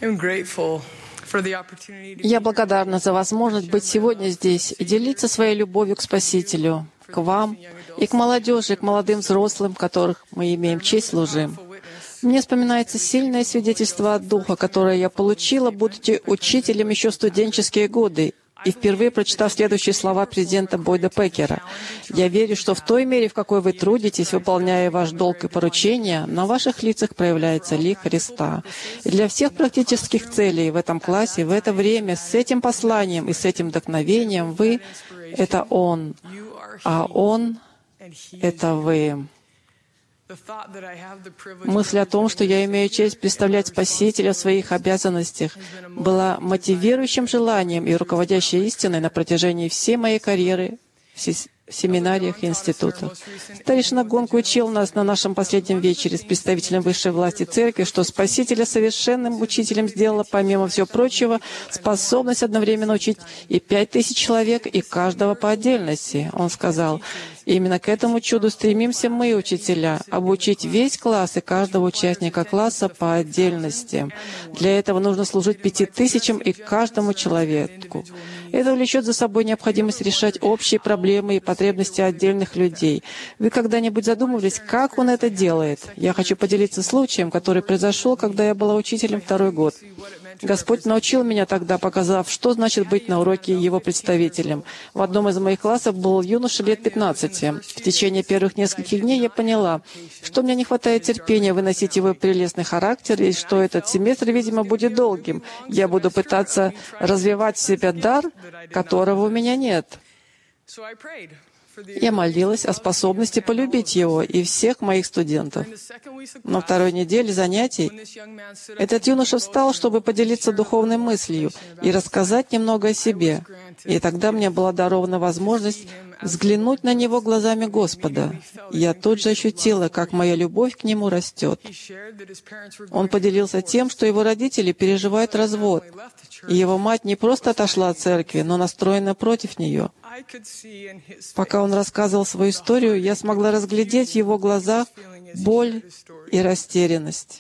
Я благодарна за возможность быть сегодня здесь и делиться своей любовью к Спасителю, к вам и к молодежи, и к молодым взрослым, которых мы имеем честь служим. Мне вспоминается сильное свидетельство от Духа, которое я получила, будучи учителем еще в студенческие годы, и впервые прочитав следующие слова президента Бойда Пекера. «Я верю, что в той мере, в какой вы трудитесь, выполняя ваш долг и поручения, на ваших лицах проявляется лик Христа». И для всех практических целей в этом классе, в это время, с этим посланием и с этим вдохновением вы — это Он, а Он — это вы. Мысль о том, что я имею честь представлять Спасителя в своих обязанностях, была мотивирующим желанием и руководящей истиной на протяжении всей моей карьеры в семинариях и институтах. Старейшина Гонг учил нас на нашем последнем вечере с представителем высшей власти Церкви, что Спасителя совершенным учителем сделала, помимо всего прочего, способность одновременно учить и 5000 человек, и каждого по отдельности. Он сказал: «Именно к этому чуду стремимся мы, учителя, обучить весь класс и каждого участника класса по отдельности. Для этого нужно служить 5000 и каждому человеку. Это влечет за собой необходимость решать общие проблемы и потребности отдельных людей. Вы когда-нибудь задумывались, как он это делает? Я хочу поделиться случаем, который произошел, когда я была учителем 2-й год. Господь научил меня тогда, показав, что значит быть на уроке Его представителем. В одном из моих классов был юноша лет 15. В течение первых нескольких дней я поняла, что мне не хватает терпения выносить его прелестный характер, и что этот семестр, видимо, будет долгим. Я буду пытаться развивать в себе дар, которого у меня нет. Я молилась о способности полюбить его и всех моих студентов. На 2-й неделе занятий этот юноша встал, чтобы поделиться духовной мыслью и рассказать немного о себе. И тогда мне была дарована возможность взглянуть на него глазами Господа. Я тут же ощутила, как моя любовь к нему растет. Он поделился тем, что его родители переживают развод, и его мать не просто отошла от церкви, но настроена против нее. Пока он рассказывал свою историю, я смогла разглядеть в его глазах боль и растерянность.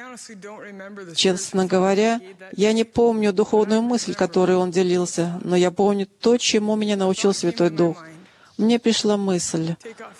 Честно говоря, я не помню духовную мысль, которой он делился, но я помню то, чему меня научил Святой Дух. Мне пришла мысль: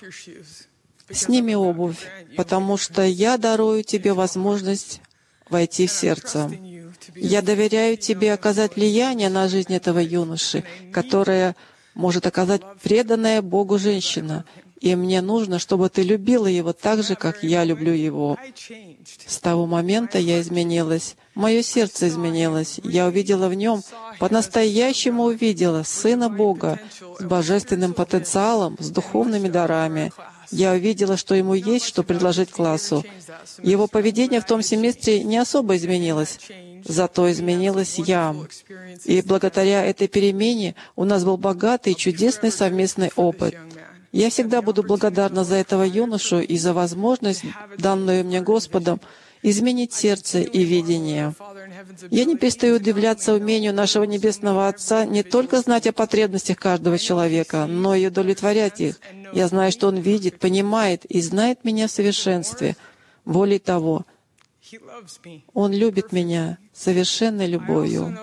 «Сними обувь, потому что я дарую тебе возможность войти в сердце. Я доверяю тебе оказать влияние на жизнь этого юноши, которое может оказать преданная Богу женщина, и мне нужно, чтобы ты любила его так же, как я люблю его». С того момента я изменилась, мое сердце изменилось. Я увидела в нем, по-настоящему увидела Сына Бога с божественным потенциалом, с духовными дарами. Я увидела, что ему есть что предложить классу. Его поведение в том семестре не особо изменилось, зато изменилась я. И благодаря этой перемене у нас был богатый и чудесный совместный опыт. Я всегда буду благодарна за этого юношу и за возможность, данную мне Господом, изменить сердце и видение. Я не перестаю удивляться умению нашего Небесного Отца не только знать о потребностях каждого человека, но и удовлетворять их. Я знаю, что Он видит, понимает и знает меня в совершенстве. Более того, Он любит меня совершенной любовью.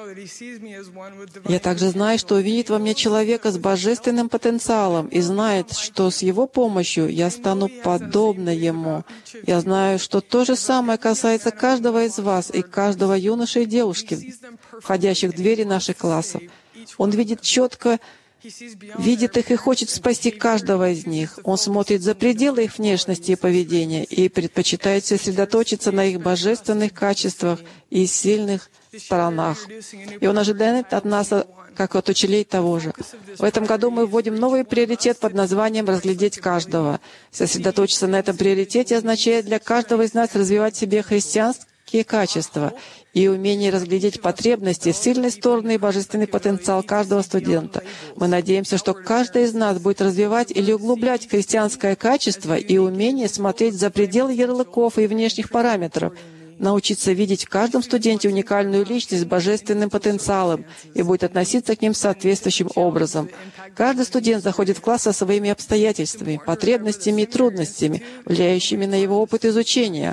Я также знаю, что увидит во мне человека с божественным потенциалом и знает, что с Его помощью я стану подобна Ему. Я знаю, что то же самое касается каждого из вас и каждого юноши и девушки, входящих в двери наших классов. Он видит четко, видит их и хочет спасти каждого из них. Он смотрит за пределы их внешности и поведения и предпочитает сосредоточиться на их божественных качествах и сильных сторонах. И Он ожидает от нас, как от учителей, того же. В этом году мы вводим новый приоритет под названием «Разглядеть каждого». Сосредоточиться на этом приоритете означает для каждого из нас развивать в себе христианские качества и умение разглядеть потребности, сильные стороны и божественный потенциал каждого студента. Мы надеемся, что каждый из нас будет развивать или углублять христианское качество и умение смотреть за пределы ярлыков и внешних параметров, научиться видеть в каждом студенте уникальную личность с божественным потенциалом и будет относиться к ним соответствующим образом. Каждый студент заходит в класс со своими обстоятельствами, потребностями и трудностями, влияющими на его опыт изучения.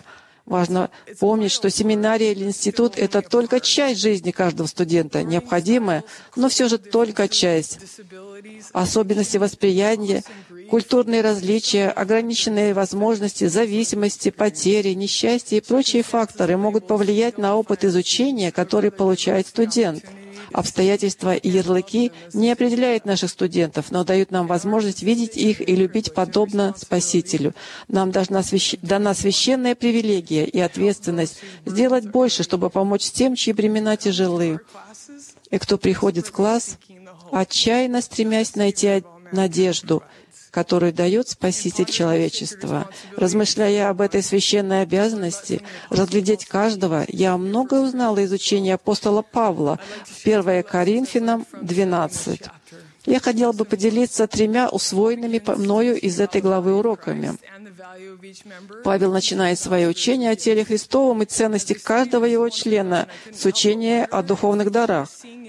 Важно помнить, что семинария или институт — это только часть жизни каждого студента, необходимая, но все же только часть. Особенности восприятия, культурные различия, ограниченные возможности, зависимости, потери, несчастья и прочие факторы могут повлиять на опыт изучения, который получает студент. Обстоятельства и ярлыки не определяют наших студентов, но дают нам возможность видеть их и любить подобно Спасителю. Нам дана священная привилегия и ответственность сделать больше, чтобы помочь тем, чьи бремена тяжелы. И кто приходит в класс, отчаянно стремясь найти надежду, которую дает Спаситель человечества. Размышляя об этой священной обязанности, разглядеть каждого, я многое узнала из учения апостола Павла в 1 Коринфянам 12. Я хотела бы поделиться 3 усвоенными мною из этой главы уроками. Павел начинает свое учение о теле Христовом и ценности каждого его члена с учения о духовных дарах.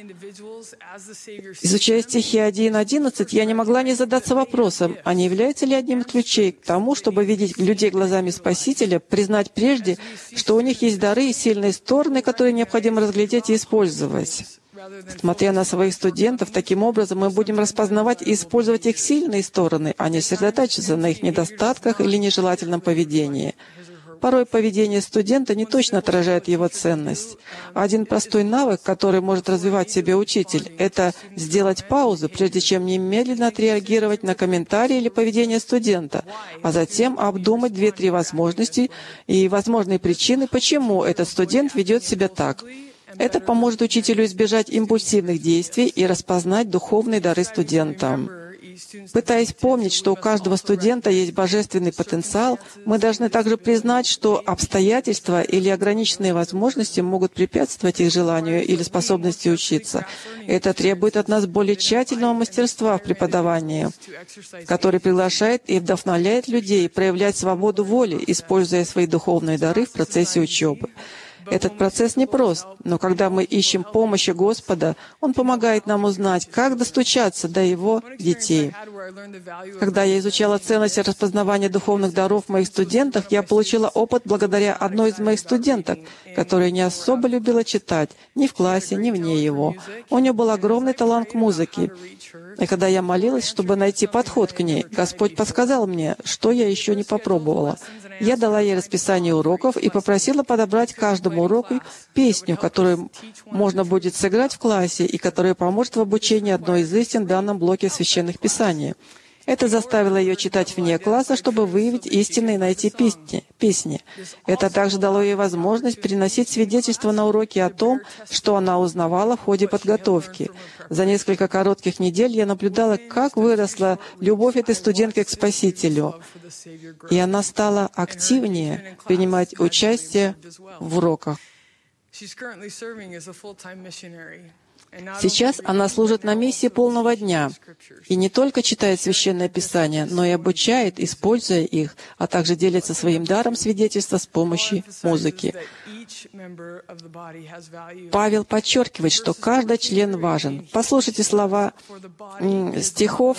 Изучая стихи 1:11, я не могла не задаться вопросом, а не является ли одним из ключей к тому, чтобы видеть людей глазами Спасителя, признать прежде, что у них есть дары и сильные стороны, которые необходимо разглядеть и использовать. Смотря на своих студентов, таким образом мы будем распознавать и использовать их сильные стороны, а не сосредотачиваться на их недостатках или нежелательном поведении. Порой поведение студента не точно отражает его ценность. Один простой навык, который может развивать в себе учитель, это сделать паузу, прежде чем немедленно отреагировать на комментарии или поведение студента, а затем обдумать 2-3 возможности и возможные причины, почему этот студент ведет себя так. Это поможет учителю избежать импульсивных действий и распознать духовные дары студента. Пытаясь помнить, что у каждого студента есть божественный потенциал, мы должны также признать, что обстоятельства или ограниченные возможности могут препятствовать их желанию или способности учиться. Это требует от нас более тщательного мастерства в преподавании, который приглашает и вдохновляет людей проявлять свободу воли, используя свои духовные дары в процессе учебы. Этот процесс непрост, но когда мы ищем помощи Господа, Он помогает нам узнать, как достучаться до Его детей. Когда я изучала ценность распознавания духовных даров в моих студентах, я получила опыт благодаря одной из моих студенток, которая не особо любила читать, ни в классе, ни вне его. У нее был огромный талант к музыке. И когда я молилась, чтобы найти подход к ней, Господь подсказал мне, что я еще не попробовала. Я дала ей расписание уроков и попросила подобрать каждому уроку песню, которую можно будет сыграть в классе и которая поможет в обучении одной из истин в данном блоке Священных Писаний. Это заставило ее читать вне класса, чтобы выявить истины и найти песни. Это также дало ей возможность приносить свидетельства на уроки о том, что она узнавала в ходе подготовки. За несколько коротких недель я наблюдала, как выросла любовь этой студентки к Спасителю, и она стала активнее принимать участие в уроках. Сейчас она служит на миссии полного дня и не только читает Священное Писание, но и обучает, используя их, а также делится своим даром свидетельства с помощью музыки. Павел подчеркивает, что каждый член важен. Послушайте слова стихов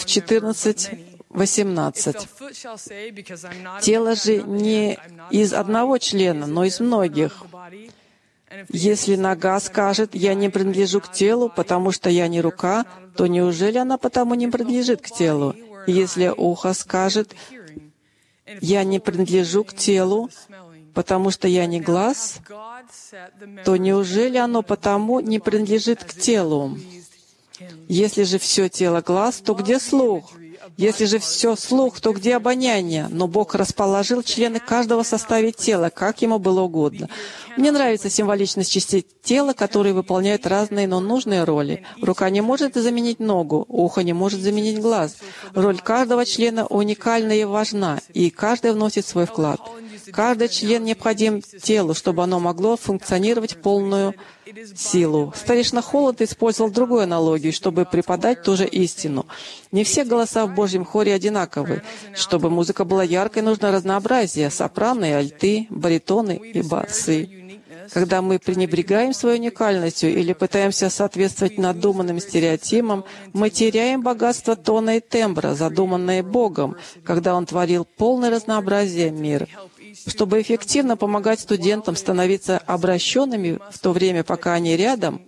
14-18. «Тело же не из одного члена, но из многих. Если нога скажет, «Я не принадлежу к телу, потому что я не рука», то неужели она потому не принадлежит к телу? Если ухо скажет, «Я не принадлежу к телу, потому что я не глаз», то неужели оно потому не принадлежит к телу? Если же все тело глаз, то где слух? Если же все слух, то где обоняние? Но Бог расположил члены каждого в составе тела, как ему было угодно. Мне нравится символичность частей тела, которые выполняют разные, но нужные роли. Рука не может заменить ногу, ухо не может заменить глаз. Роль каждого члена уникальна и важна, и каждый вносит свой вклад. Каждый член необходим телу, чтобы оно могло функционировать в полную силу. Старейшина Холод использовал другую аналогию, чтобы преподать ту же истину. Не все голоса в Божьем хоре одинаковы. Чтобы музыка была яркой, нужно разнообразие — сопрано и альты, баритоны и басы. Когда мы пренебрегаем своей уникальностью или пытаемся соответствовать надуманным стереотипам, мы теряем богатство тона и тембра, задуманное Богом, когда Он творил полное разнообразие мир. Чтобы эффективно помогать студентам становиться обращенными в то время, пока они рядом,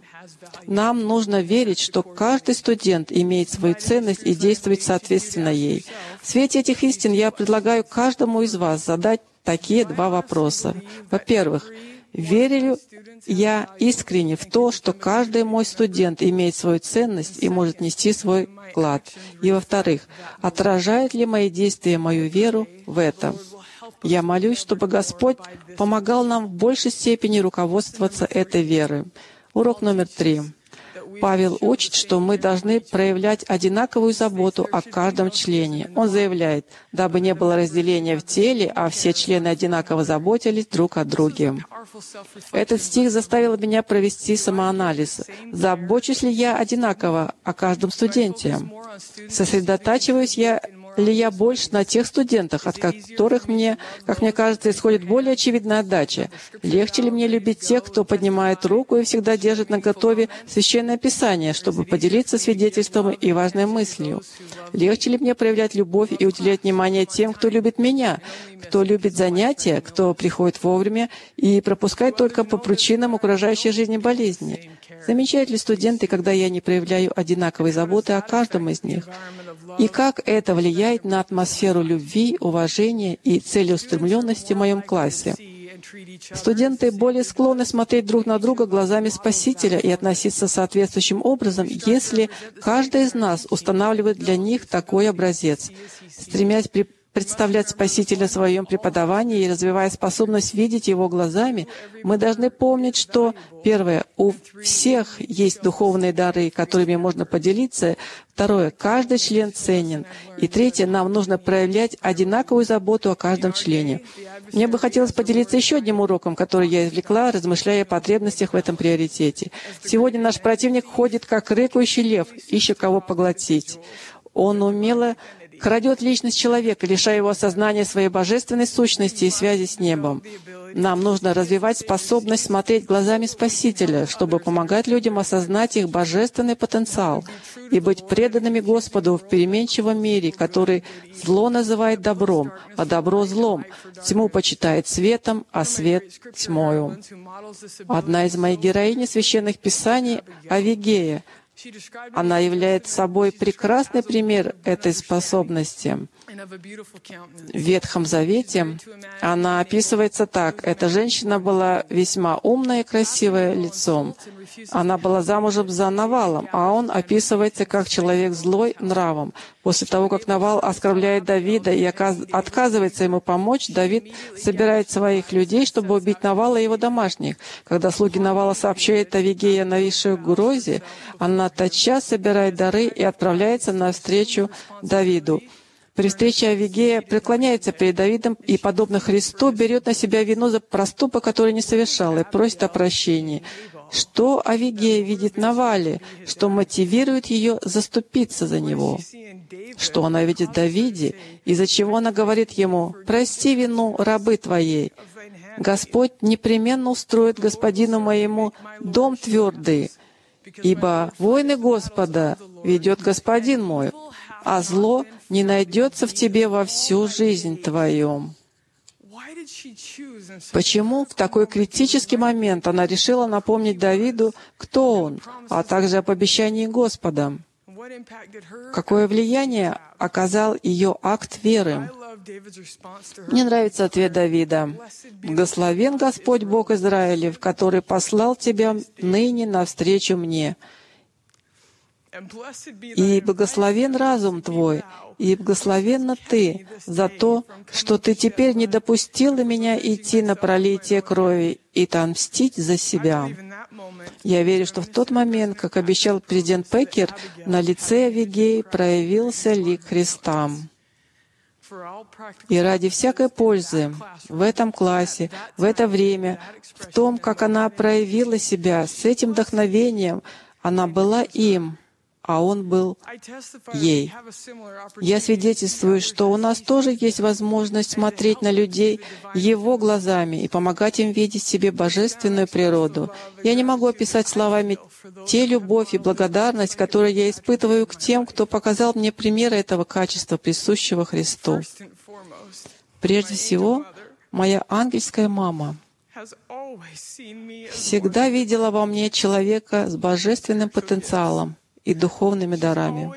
нам нужно верить, что каждый студент имеет свою ценность и действует соответственно ей. В свете этих истин я предлагаю каждому из вас задать такие два вопроса. Во-первых, верю ли я искренне в то, что каждый мой студент имеет свою ценность и может нести свой вклад? И во-вторых, отражают ли мои действия мою веру в это? Я молюсь, чтобы Господь помогал нам в большей степени руководствоваться этой верой. Урок номер 3. Павел учит, что мы должны проявлять одинаковую заботу о каждом члене. Он заявляет, дабы не было разделения в теле, а все члены одинаково заботились друг о друге. Этот стих заставил меня провести самоанализ. Забочусь ли я одинаково о каждом студенте? Сосредотачиваюсь ли я больше на тех студентах, от которых мне, как мне кажется, исходит более очевидная отдача? Легче ли мне любить тех, кто поднимает руку и всегда держит наготове Священное Писание, чтобы поделиться свидетельством и важной мыслью? Легче ли мне проявлять любовь и уделять внимание тем, кто любит меня, кто любит занятия, кто приходит вовремя и пропускает только по причинам угрожающей жизни болезни? Замечают ли студенты, когда я не проявляю одинаковой заботы о каждом из них? И как это влияет на атмосферу любви, уважения и целеустремленности в моем классе? Студенты более склонны смотреть друг на друга глазами Спасителя и относиться соответствующим образом, если каждый из нас устанавливает для них такой образец, стремясь представлять Спасителя в своем преподавании и развивая способность видеть Его глазами, мы должны помнить, что, первое, у всех есть духовные дары, которыми можно поделиться. Второе, каждый член ценен. И третье, нам нужно проявлять одинаковую заботу о каждом члене. Мне бы хотелось поделиться еще одним уроком, который я извлекла, размышляя о потребностях в этом приоритете. Сегодня наш противник ходит, как рыкающий лев, ища кого поглотить. Он умело крадет личность человека, лишая его осознания своей божественной сущности и связи с небом. Нам нужно развивать способность смотреть глазами Спасителя, чтобы помогать людям осознать их божественный потенциал и быть преданными Господу в переменчивом мире, который зло называет добром, а добро — злом, тьму почитает светом, а свет — тьмою. Одна из моих героинь Священных Писаний — Авигея. Она является собой прекрасный пример этой способности. В Ветхом Завете она описывается так. Эта женщина была весьма умная и красивая лицом. Она была замужем за Навалом, а он описывается как человек злой нравом. После того, как Навал оскорбляет Давида и отказывается ему помочь, Давид собирает своих людей, чтобы убить Навала и его домашних. Когда слуги Навала сообщают Авигее о нависшей угрозе, она тотчас собирает дары и отправляется навстречу Давиду. При встрече Авигея преклоняется перед Давидом и, подобно Христу, берет на себя вину за проступок, который не совершал, и просит о прощении. Что Авигея видит в Навале, что мотивирует ее заступиться за него? Что она видит в Давиде, из-за чего она говорит ему: «Прости вину рабы твоей. Господь непременно устроит господину моему дом твердый, ибо войны Господа ведет господин мой, а зло не найдется в тебе во всю жизнь твою». Почему в такой критический момент она решила напомнить Давиду, кто он, а также об обещании Господа? Какое влияние оказал ее акт веры? Мне нравится ответ Давида. «Благословен Господь Бог Израилев, который послал тебя ныне навстречу мне. И благословен разум твой, и благословенна ты за то, что ты теперь не допустила меня идти на пролитие крови и отомстить за себя». Я верю, что в тот момент, как обещал президент Пекер, на лице Авигеи проявился лик Христа. И ради всякой пользы в этом классе, в это время, в том, как она проявила себя, с этим вдохновением, она была им, а он был ей. Я свидетельствую, что у нас тоже есть возможность смотреть на людей Его глазами и помогать им видеть в себе божественную природу. Я не могу описать словами те любовь и благодарность, которые я испытываю к тем, кто показал мне примеры этого качества, присущего Христу. Прежде всего, Моя ангельская мама всегда видела во мне человека с божественным потенциалом и духовными дарами.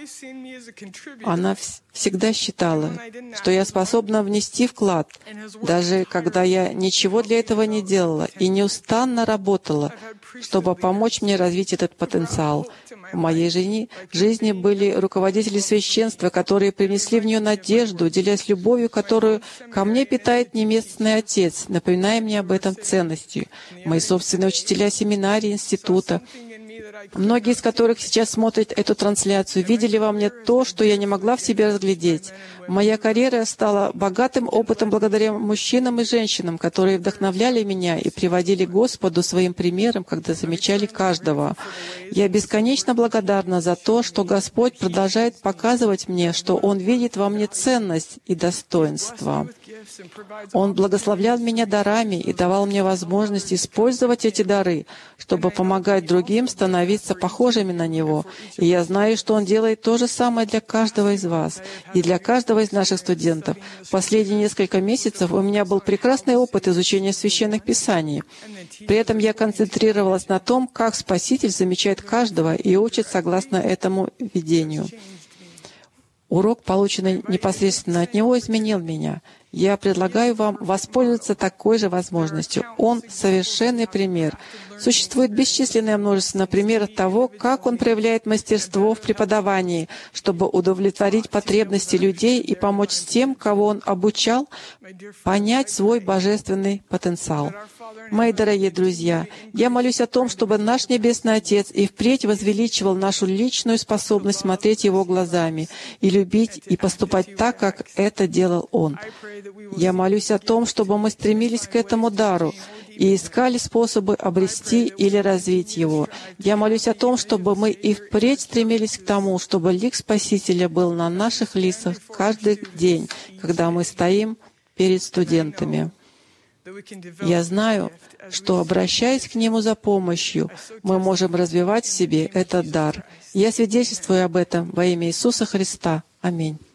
Она всегда считала, что я способна внести вклад, даже когда я ничего для этого не делала и неустанно работала, чтобы помочь мне развить этот потенциал. В моей жизни были руководители священства, которые принесли в нее надежду, делясь любовью, которую ко мне питает неместный отец, напоминая мне об этом ценностью. Мои собственные учителя семинарии, института, многие из которых сейчас смотрят эту трансляцию, видели во мне то, что я не могла в себе разглядеть. Моя карьера стала богатым опытом благодаря мужчинам и женщинам, которые вдохновляли меня и приводили к Господу своим примером, когда замечали каждого. Я бесконечно благодарна за то, что Господь продолжает показывать мне, что Он видит во мне ценность и достоинство. Он благословлял меня дарами и давал мне возможность использовать эти дары, чтобы помогать другим становиться похожими на Него. И я знаю, что Он делает то же самое для каждого из вас и для каждого из наших студентов. В последние несколько месяцев у меня был прекрасный опыт изучения Священных Писаний. При этом я концентрировалась на том, как Спаситель замечает каждого и учит согласно этому видению. Урок, полученный непосредственно от Него, изменил меня. Я предлагаю вам воспользоваться такой же возможностью. Он — совершенный пример. Существует бесчисленное множество примеров того, как он проявляет мастерство в преподавании, чтобы удовлетворить потребности людей и помочь тем, кого он обучал, понять свой божественный потенциал. Мои дорогие друзья, я молюсь о том, чтобы наш Небесный Отец и впредь возвеличивал нашу личную способность смотреть Его глазами и любить и поступать так, как это делал Он. Я молюсь о том, чтобы мы стремились к этому дару и искали способы обрести или развить его. Я молюсь о том, чтобы мы и впредь стремились к тому, чтобы лик Спасителя был на наших лицах каждый день, когда мы стоим перед студентами. Я знаю, что, обращаясь к Нему за помощью, мы можем развивать в себе этот дар. Я свидетельствую об этом во имя Иисуса Христа. Аминь.